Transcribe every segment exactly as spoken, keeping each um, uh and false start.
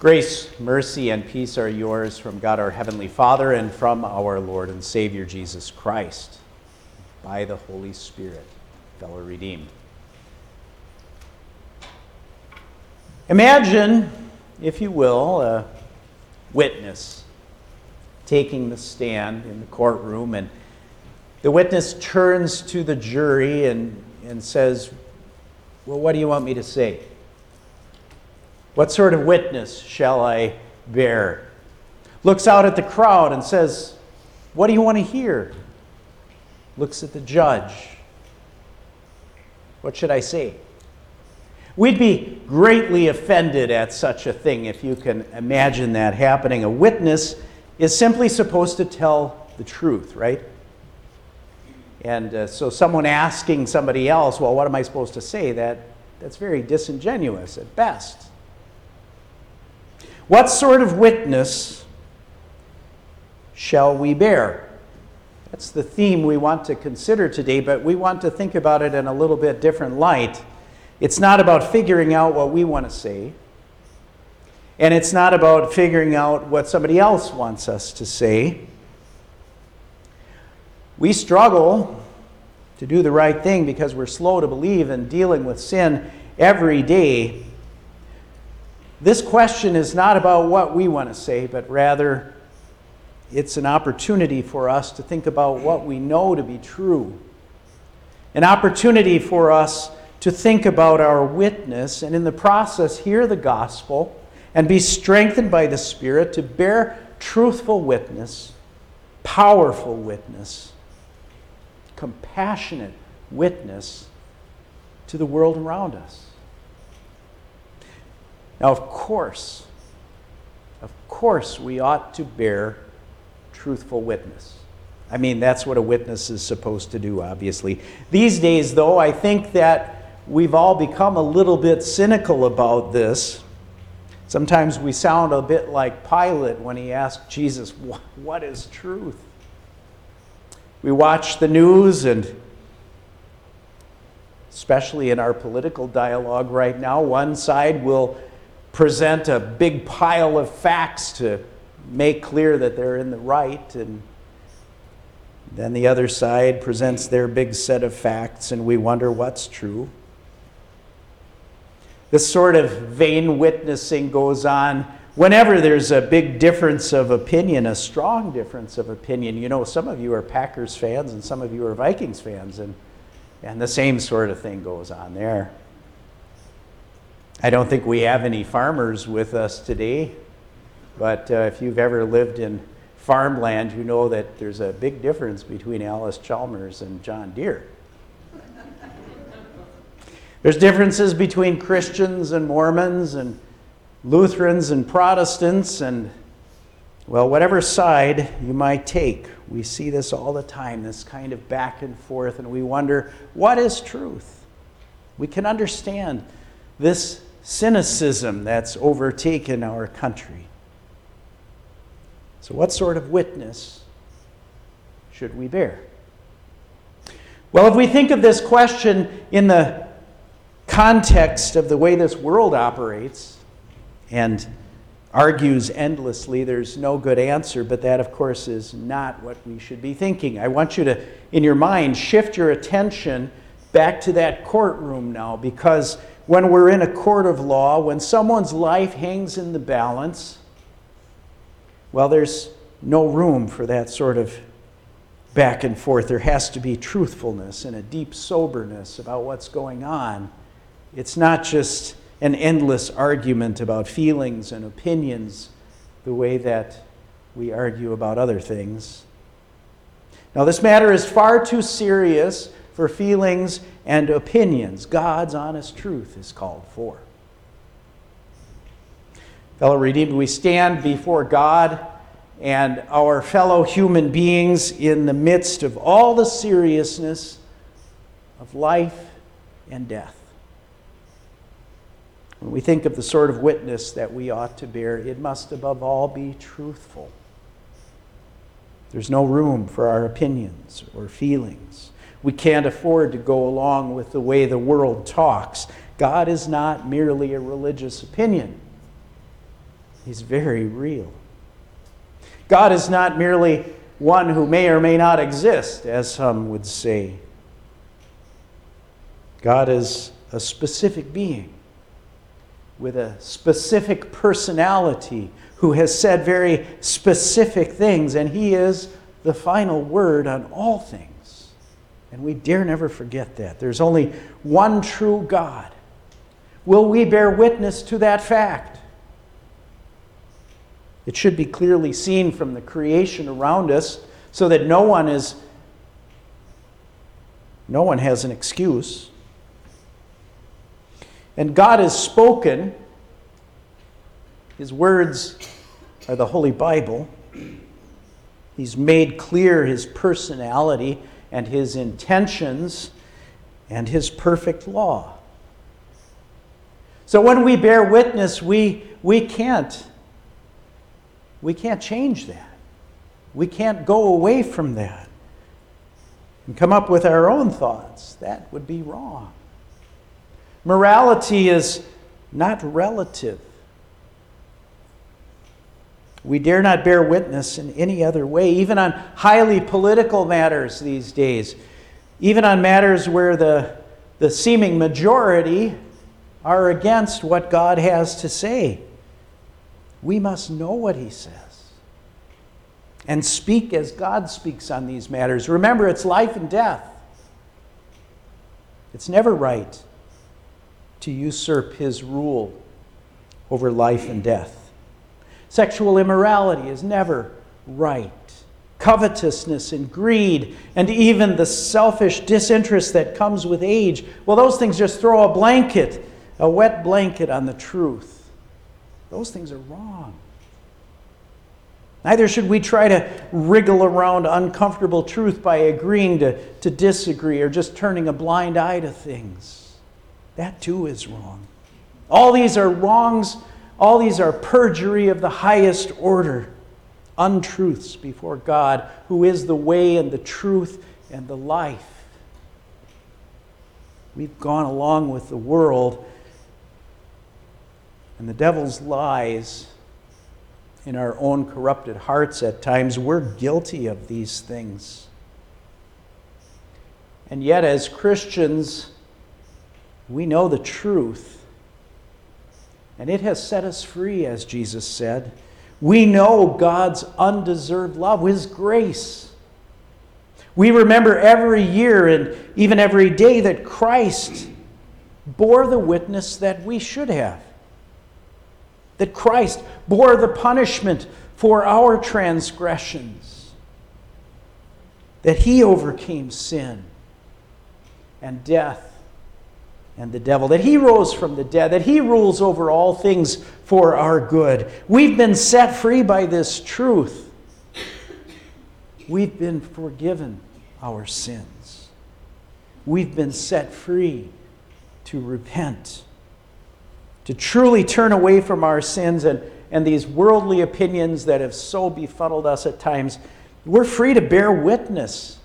Grace, mercy, and peace are yours from God our Heavenly Father and from our Lord and Savior Jesus Christ, by the Holy Spirit, fellow redeemed. Imagine, if you will, a witness taking the stand in the courtroom, and the witness turns to the jury and, and says, "Well, what do you want me to say? What sort of witness shall I bear?" Looks out at the crowd and says, "What do you want to hear?" Looks at the judge. "What should I say?" We'd be greatly offended at such a thing if you can imagine that happening. A witness is simply supposed to tell the truth, right? And uh, so someone asking somebody else, "Well, what am I supposed to say?" That, that's very disingenuous at best. What sort of witness shall we bear? That's the theme we want to consider today, but we want to think about it in a little bit different light. It's not about figuring out what we want to say, and it's not about figuring out what somebody else wants us to say. We struggle to do the right thing because we're slow to believe and dealing with sin every day. This question is not about what we want to say, but rather it's an opportunity for us to think about what we know to be true. An opportunity for us to think about our witness and in the process hear the gospel and be strengthened by the Spirit to bear truthful witness, powerful witness, compassionate witness to the world around us. Now, of course, of course, we ought to bear truthful witness. I mean, that's what a witness is supposed to do, obviously. These days, though, I think that we've all become a little bit cynical about this. Sometimes we sound a bit like Pilate when he asked Jesus, "What is truth?" We watch the news, and especially in our political dialogue right now, one side will present a big pile of facts to make clear that they're in the right, and then the other side presents their big set of facts, and we wonder what's true. This sort of vain witnessing goes on whenever there's a big difference of opinion, a strong difference of opinion. You know, some of you are Packers fans and some of you are Vikings fans, and, and the same sort of thing goes on there. I don't think we have any farmers with us today, but uh, if you've ever lived in farmland, you know that there's a big difference between Alice Chalmers and John Deere. There's differences between Christians and Mormons and Lutherans and Protestants, and, well, whatever side you might take, we see this all the time, this kind of back and forth, and we wonder, what is truth? We can understand this cynicism that's overtaken our country. So what sort of witness should we bear? Well, if we think of this question in the context of the way this world operates and argues endlessly, there's no good answer, but that, of course, is not what we should be thinking. I want you to, in your mind, shift your attention back to that courtroom now, because when we're in a court of law, when someone's life hangs in the balance, well, there's no room for that sort of back and forth. There has to be truthfulness and a deep soberness about what's going on. It's not just an endless argument about feelings and opinions the way that we argue about other things. Now, this matter is far too serious for feelings and opinions. God's honest truth is called for. Fellow redeemed, we stand before God and our fellow human beings in the midst of all the seriousness of life and death. When we think of the sort of witness that we ought to bear, it must above all be truthful. There's no room for our opinions or feelings. We can't afford to go along with the way the world talks. God is not merely a religious opinion. He's very real. God is not merely one who may or may not exist, as some would say. God is a specific being with a specific personality who has said very specific things, and He is the final word on all things. And we dare never forget that. There's only one true God. Will we bear witness to that fact? It should be clearly seen from the creation around us so that no one is no one has an excuse. And God has spoken. His words are the Holy Bible. He's made clear His personality and His intentions and His perfect law. So when we bear witness, we, we can't we can't change that. We can't go away from that and come up with our own thoughts. That would be wrong. Morality is not relative. We dare not bear witness in any other way, even on highly political matters these days, even on matters where the, the seeming majority are against what God has to say. We must know what He says and speak as God speaks on these matters. Remember, it's life and death. It's never right to usurp His rule over life and death. Sexual immorality is never right. Covetousness and greed and even the selfish disinterest that comes with age, well, those things just throw a blanket, a wet blanket on the truth. Those things are wrong. Neither should we try to wriggle around uncomfortable truth by agreeing to, to disagree or just turning a blind eye to things. That too is wrong. All these are wrongs. All these are perjury of the highest order. Untruths before God, who is the way and the truth and the life. We've gone along with the world and the devil's lies in our own corrupted hearts at times. We're guilty of these things. And yet, as Christians, we know the truth. And it has set us free, as Jesus said. We know God's undeserved love, His grace. We remember every year and even every day that Christ bore the witness that we should have. That Christ bore the punishment for our transgressions. That He overcame sin and death and the devil. That He rose from the dead. That He rules over all things for our good. We've been set free by this truth. We've been forgiven our sins. We've been set free to repent, to truly turn away from our sins and, and these worldly opinions that have so befuddled us at times. We're free to bear witness.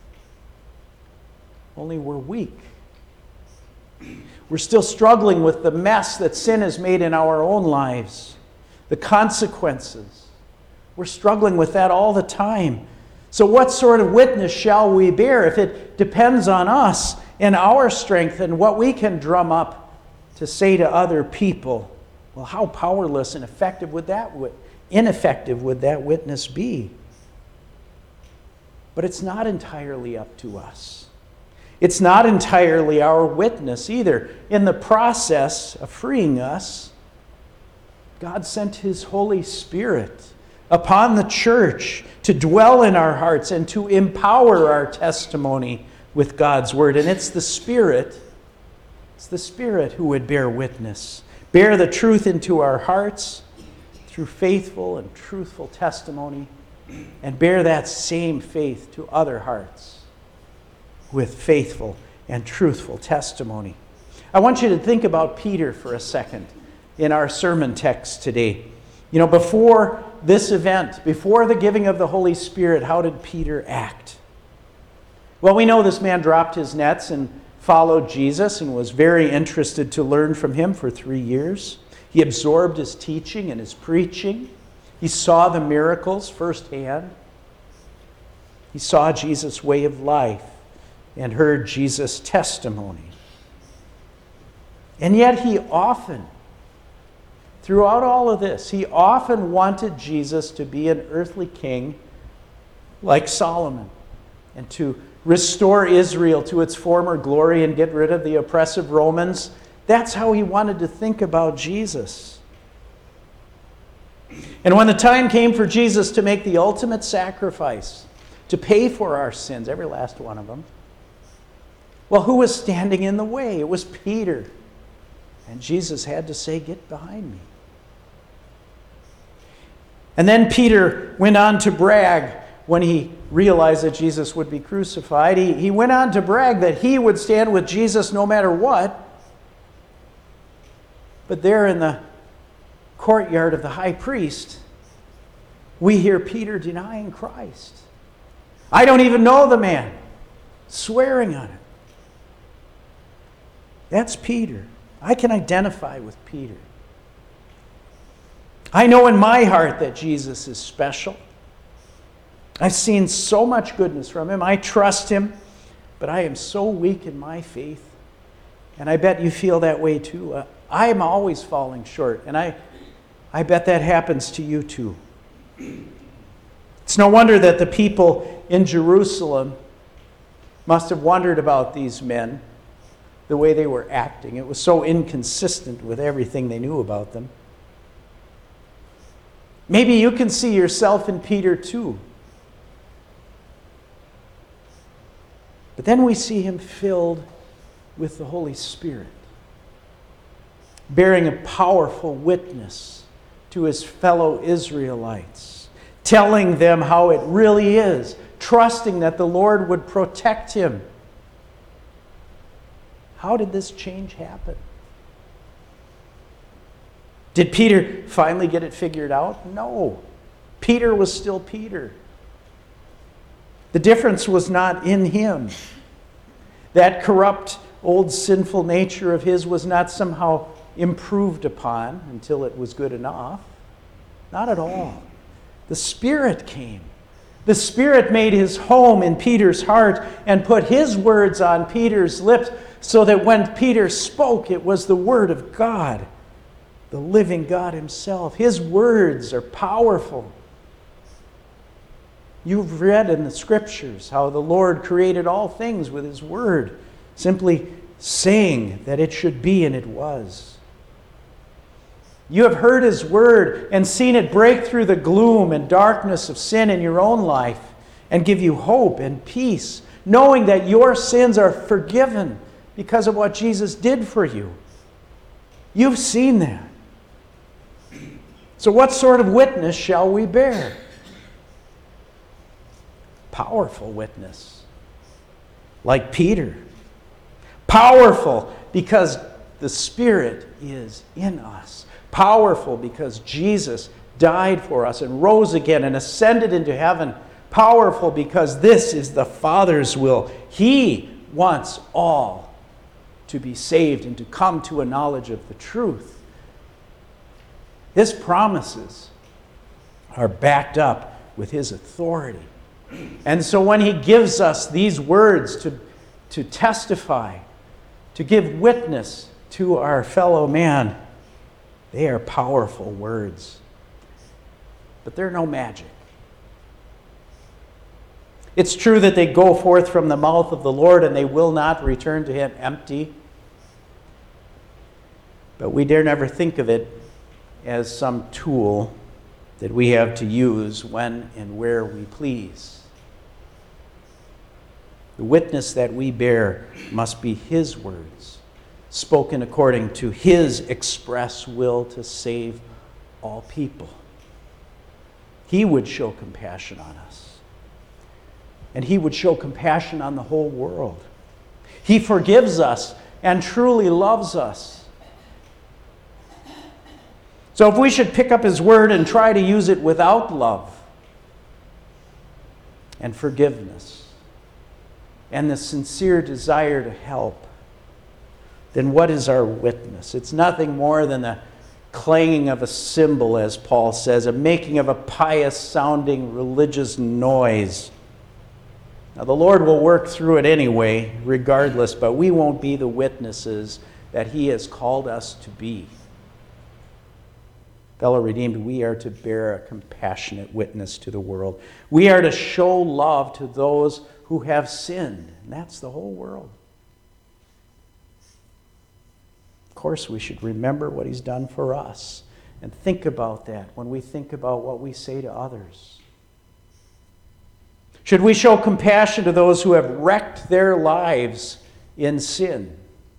Only we're weak. We're still struggling with the mess that sin has made in our own lives, the consequences. We're struggling with that all the time. So what sort of witness shall we bear if it depends on us and our strength and what we can drum up to say to other people? Well, how powerless and effective would that ineffective would that witness be? But it's not entirely up to us. It's not entirely our witness either. In the process of freeing us, God sent His Holy Spirit upon the church to dwell in our hearts and to empower our testimony with God's word. And it's the Spirit, it's the Spirit who would bear witness, bear the truth into our hearts through faithful and truthful testimony, and bear that same faith to other hearts with faithful and truthful testimony. I want you to think about Peter for a second in our sermon text today. You know, before this event, before the giving of the Holy Spirit, how did Peter act? Well, we know this man dropped his nets and followed Jesus and was very interested to learn from Him for three years. He absorbed his teaching and his preaching. He saw the miracles firsthand. He saw Jesus' way of life and heard Jesus' testimony. And yet he often, throughout all of this, he often wanted Jesus to be an earthly king like Solomon and to restore Israel to its former glory and get rid of the oppressive Romans. That's how he wanted to think about Jesus. And when the time came for Jesus to make the ultimate sacrifice, to pay for our sins, every last one of them, well, who was standing in the way? It was Peter. And Jesus had to say, "Get behind me." And then Peter went on to brag when he realized that Jesus would be crucified. He, he went on to brag that he would stand with Jesus no matter what. But there in the courtyard of the high priest, we hear Peter denying Christ. "I don't even know the man," swearing on it. That's Peter. I can identify with Peter. I know in my heart that Jesus is special. I've seen so much goodness from him. I trust him, but I am so weak in my faith. And I bet you feel that way too. Uh, I am always falling short, and I, I bet that happens to you too. It's no wonder that the people in Jerusalem must have wondered about these men, the way they were acting. It was so inconsistent with everything they knew about them. Maybe you can see yourself in Peter too. But then we see him filled with the Holy Spirit, bearing a powerful witness to his fellow Israelites, telling them how it really is, trusting that the Lord would protect him. How did this change happen? Did Peter finally get it figured out? No. Peter was still Peter. The difference was not in him. That corrupt, old sinful nature of his was not somehow improved upon until it was good enough. Not at all. The Spirit came. The Spirit made his home in Peter's heart and put his words on Peter's lips so that when Peter spoke, it was the Word of God, the living God himself. His words are powerful. You've read in the Scriptures how the Lord created all things with his Word, simply saying that it should be, and it was. You have heard his Word and seen it break through the gloom and darkness of sin in your own life and give you hope and peace, knowing that your sins are forgiven because of what Jesus did for you. You've seen that. So what sort of witness shall we bear? Powerful witness, like Peter. Powerful because the Spirit is in us. Powerful because Jesus died for us and rose again and ascended into heaven. Powerful because this is the Father's will. He wants all to be saved and to come to a knowledge of the truth. His promises are backed up with his authority. And so when he gives us these words to, to testify, to give witness to our fellow man, they are powerful words. But they're no magic. It's true that they go forth from the mouth of the Lord and they will not return to him empty. But we dare never think of it as some tool that we have to use when and where we please. The witness that we bear must be his words, spoken according to his express will to save all people. He would show compassion on us. And he would show compassion on the whole world. He forgives us and truly loves us. So if we should pick up his word and try to use it without love and forgiveness and the sincere desire to help, then what is our witness? It's nothing more than the clanging of a cymbal, as Paul says, a making of a pious-sounding religious noise. Now, the Lord will work through it anyway, regardless, but we won't be the witnesses that he has called us to be. Fellow redeemed, we are to bear a compassionate witness to the world. We are to show love to those who have sinned, and that's the whole world. Of course, we should remember what he's done for us and think about that when we think about what we say to others. Should we show compassion to those who have wrecked their lives in sin,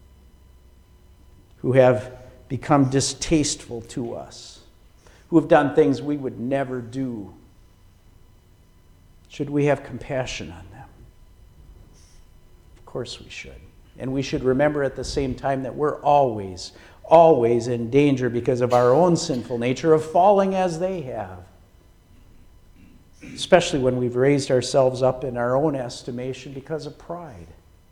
who have become distasteful to us, who have done things we would never do? Should we have compassion on them? Of course we should. And we should remember at the same time that we're always, always in danger because of our own sinful nature of falling as they have. Especially when we've raised ourselves up in our own estimation because of pride.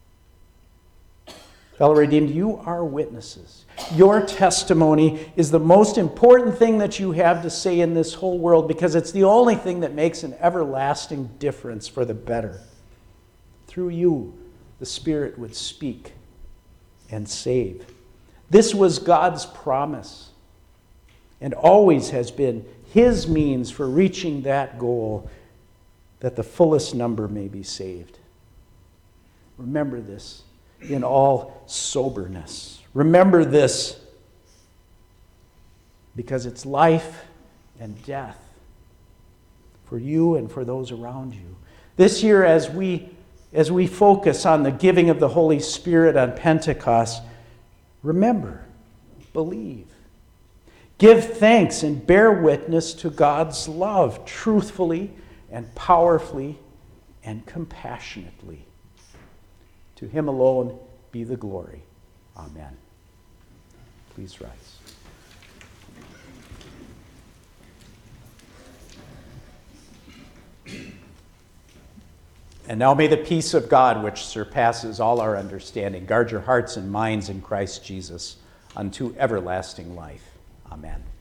Fellow redeemed, you are witnesses. Your testimony is the most important thing that you have to say in this whole world because it's the only thing that makes an everlasting difference for the better. Through you, the Spirit would speak and save. This was God's promise and always has been his means for reaching that goal, that the fullest number may be saved. Remember this in all soberness. Remember this because it's life and death for you and for those around you. This year, as we as we focus on the giving of the Holy Spirit on Pentecost, remember, believe. Give thanks and bear witness to God's love truthfully and powerfully and compassionately. To him alone be the glory. Amen. Please rise. And now may the peace of God, which surpasses all our understanding, guard your hearts and minds in Christ Jesus unto everlasting life. Amen.